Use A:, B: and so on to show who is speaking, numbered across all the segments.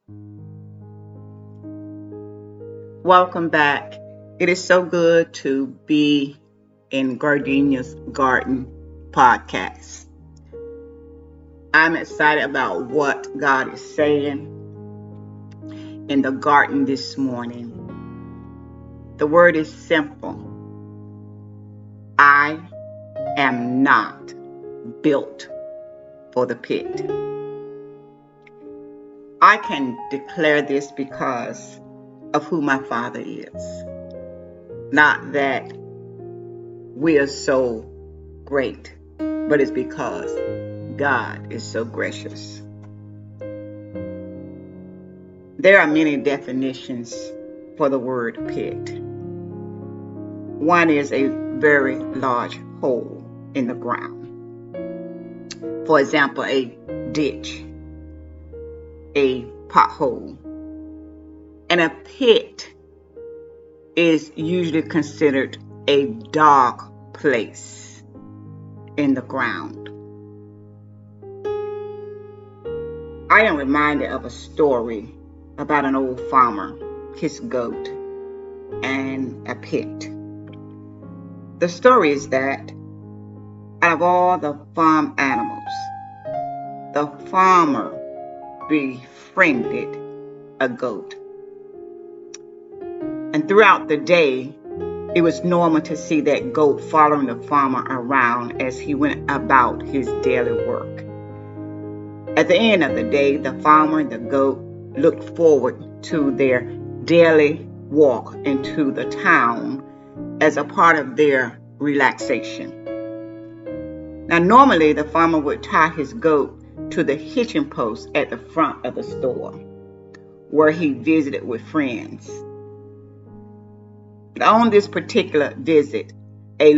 A: Welcome back. It is so good to be in Gardenia's Garden podcast. I'm excited about what God is saying in the garden this morning. The word is simple. I am not built for the pit. I can declare this because of who my Father is. Not that we are so great, but it's because God is so gracious. There are many definitions for the word pit. One is a very large hole in the ground. For example, a ditch, a pothole. And a pit is usually considered a dark place in the ground. I am reminded of a story about an old farmer, his goat, and a pit. The story is that out of all the farm animals, the farmer befriended a goat. And throughout the day, it was normal to see that goat following the farmer around as he went about his daily work. At the end of the day, the farmer and the goat looked forward to their daily walk into the town as a part of their relaxation. Now, normally the farmer would tie his goat to the hitching post at the front of the store, where he visited with friends. But on this particular visit, a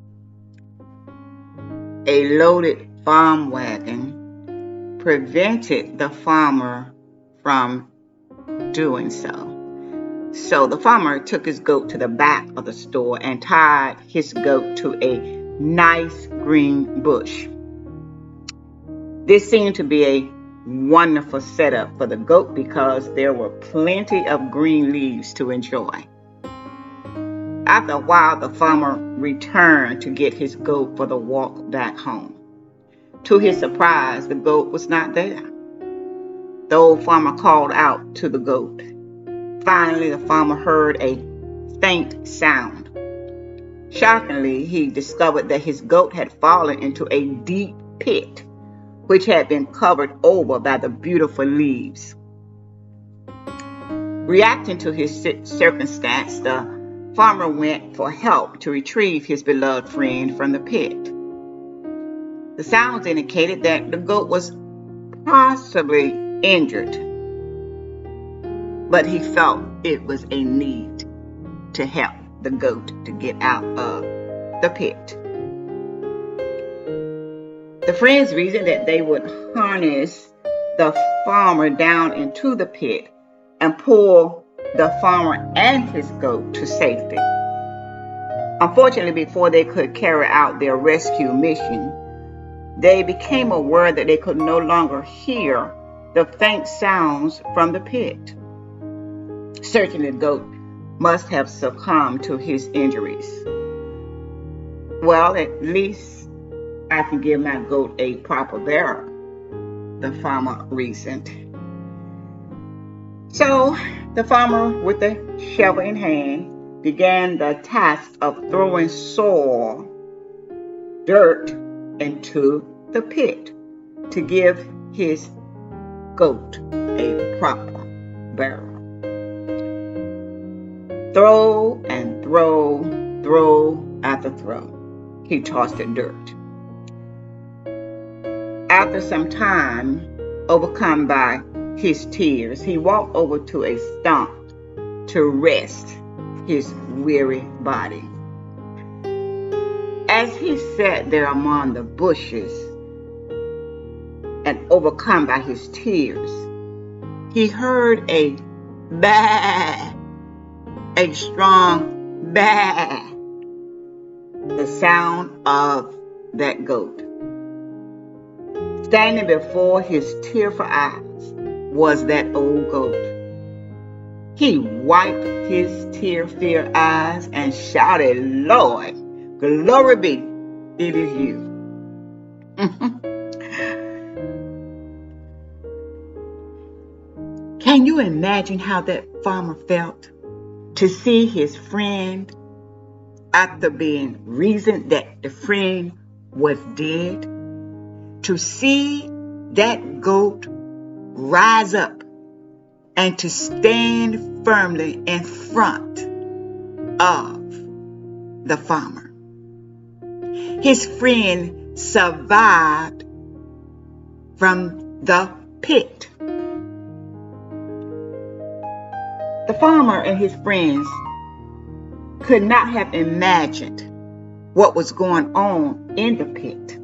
A: loaded farm wagon prevented the farmer from doing so. So the farmer took his goat to the back of the store and tied his goat to a nice green bush. This seemed to be a wonderful setup for the goat because there were plenty of green leaves to enjoy. After a while, the farmer returned to get his goat for the walk back home. To his surprise, the goat was not there. The old farmer called out to the goat. Finally, the farmer heard a faint sound. Shockingly, he discovered that his goat had fallen into a deep pit, which had been covered over by the beautiful leaves. Reacting to his circumstance, the farmer went for help to retrieve his beloved friend from the pit. The sounds indicated that the goat was possibly injured, but he felt it was a need to help the goat to get out of the pit. The friends reasoned that they would harness the farmer down into the pit and pull the farmer and his goat to safety. Unfortunately, before they could carry out their rescue mission, they became aware that they could no longer hear the faint sounds from the pit. Certainly, the goat must have succumbed to his injuries. Well, at least I can give my goat a proper burial, the farmer reasoned. So the farmer, with a shovel in hand, began the task of throwing soil, dirt, into the pit to give his goat a proper burial. Throw and throw after throw. He tossed the dirt. After some time, overcome by his tears, he walked over to a stump to rest his weary body. As he sat there among the bushes and overcome by his tears, he heard a baa, a strong baa, the sound of that goat. Standing before his tearful eyes was that old goat. He wiped his tear-filled eyes and shouted, "Lord, glory be, it is you." Can you imagine how that farmer felt to see his friend, after being reasoned that the friend was dead, to see that goat rise up and to stand firmly in front of the farmer? His friend survived from the pit. The farmer and his friends could not have imagined what was going on in the pit.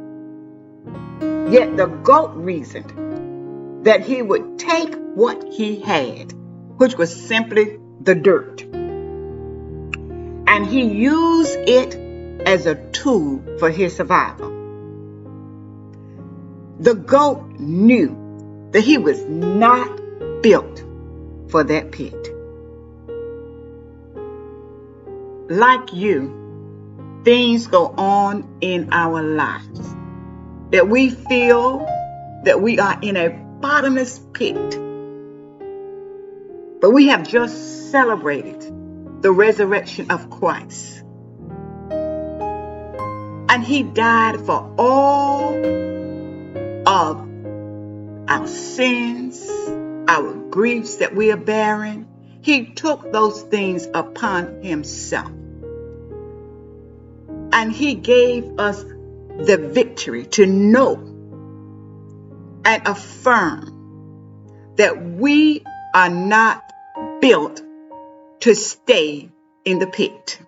A: Yet the goat reasoned that he would take what he had, which was simply the dirt, and he used it as a tool for his survival. The goat knew that he was not built for that pit. Like you, things go on in our lives that we feel that we are in a bottomless pit. But we have just celebrated the resurrection of Christ. And he died for all of our sins, our griefs that we are bearing. He took those things upon himself. And he gave us the victory to know and affirm that we are not built to stay in the pit.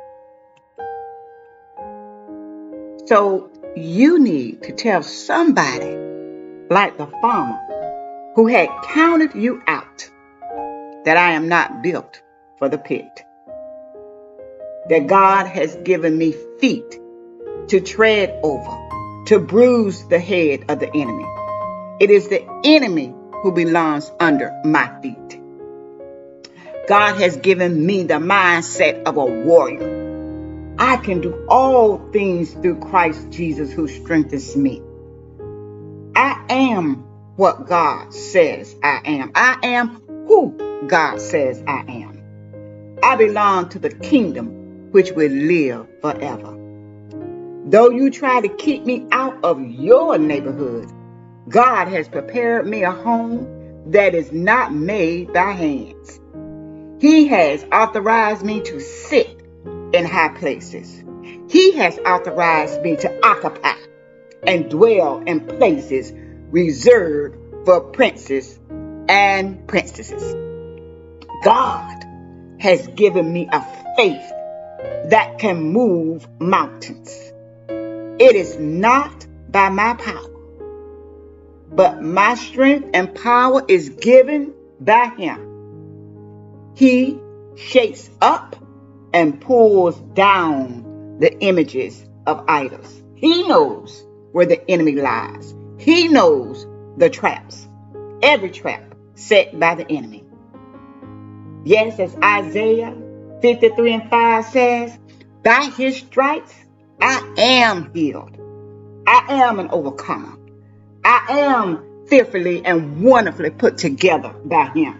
A: So you need to tell somebody, like the farmer who had counted you out, that I am not built for the pit. That God has given me feet to tread over, to bruise the head of the enemy. It is the enemy who belongs under my feet. God has given me the mindset of a warrior. I can do all things through Christ Jesus who strengthens me. I am what God says I am. I am who God says I am. I belong to the kingdom which will live forever. Though you try to keep me out of your neighborhood, God has prepared me a home that is not made by hands. He has authorized me to sit in high places. He has authorized me to occupy and dwell in places reserved for princes and princesses. God has given me a faith that can move mountains. It is not by my power, but my strength and power is given by him. He shakes up and pulls down the images of idols. He knows where the enemy lies. He knows the traps, every trap set by the enemy. Yes, as Isaiah 53:5 says, by his stripes I am healed. I am an overcomer. I am fearfully and wonderfully put together by him.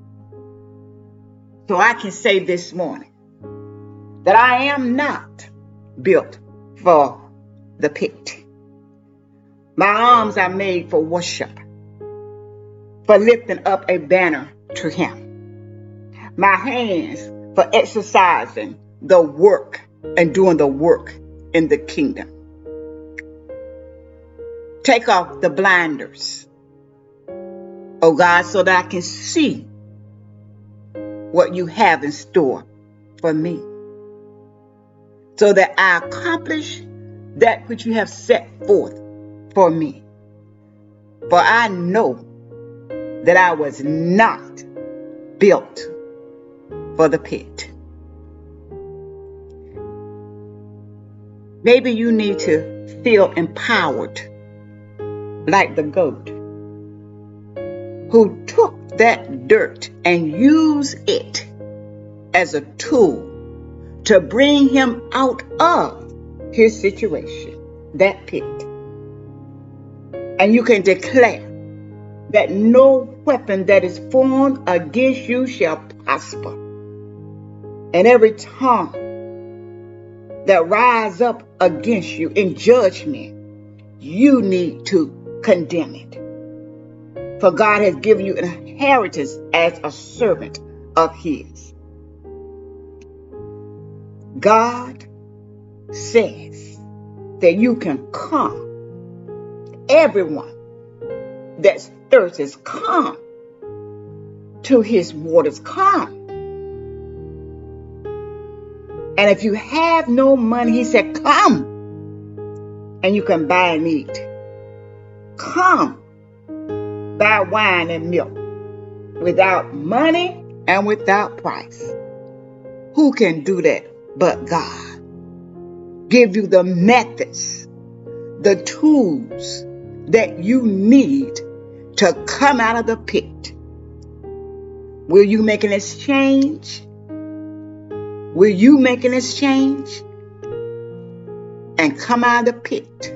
A: So I can say this morning that I am not built for the pit. My arms are made for worship, for lifting up a banner to him. My hands for exercising the work and doing the work in the kingdom. Take off the blinders, oh God, so that I can see what you have in store for me, so that I accomplish that which you have set forth for me. For I know that I was not built for the pit. Maybe you need to feel empowered like the goat who took that dirt and used it as a tool to bring him out of his situation, that pit. And you can declare that no weapon that is formed against you shall prosper. And every tongue that rise up against you in judgment, you need to condemn it. For God has given you an inheritance as a servant of his. God says that you can come. Everyone that's thirsty, come to his waters, come. And if you have no money, he said, come and you can buy and eat. Come, buy wine and milk without money and without price. Who can do that but God? Give you the methods, the tools that you need to come out of the pit. Will you make an exchange? Will you make an exchange and come out of the pit?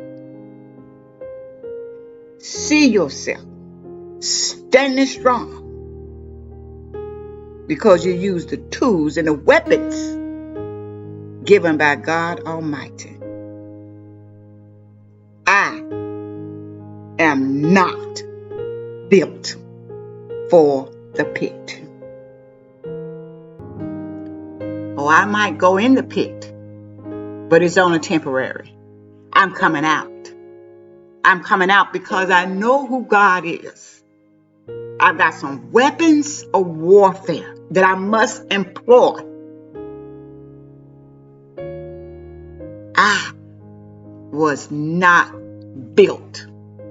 A: See yourself standing strong because you use the tools and the weapons given by God Almighty. I am not built for the pit. Oh, I might go in the pit, but it's only temporary. I'm coming out. I'm coming out because I know who God is. I've got some weapons of warfare that I must employ. I was not built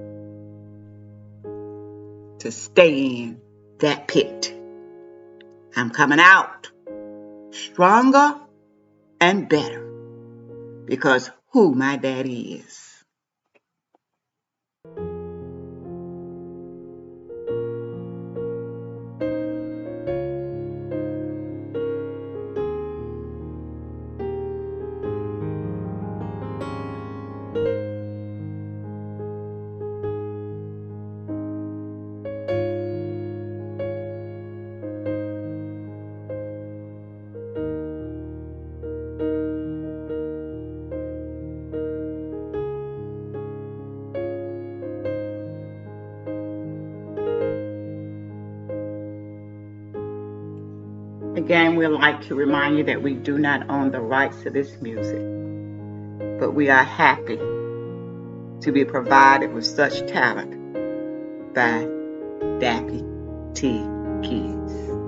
A: to stay in that pit. I'm coming out stronger and better because who my daddy is. Again, we'd like to remind you that we do not own the rights to this music, but we are happy to be provided with such talent by Dappy T Kids.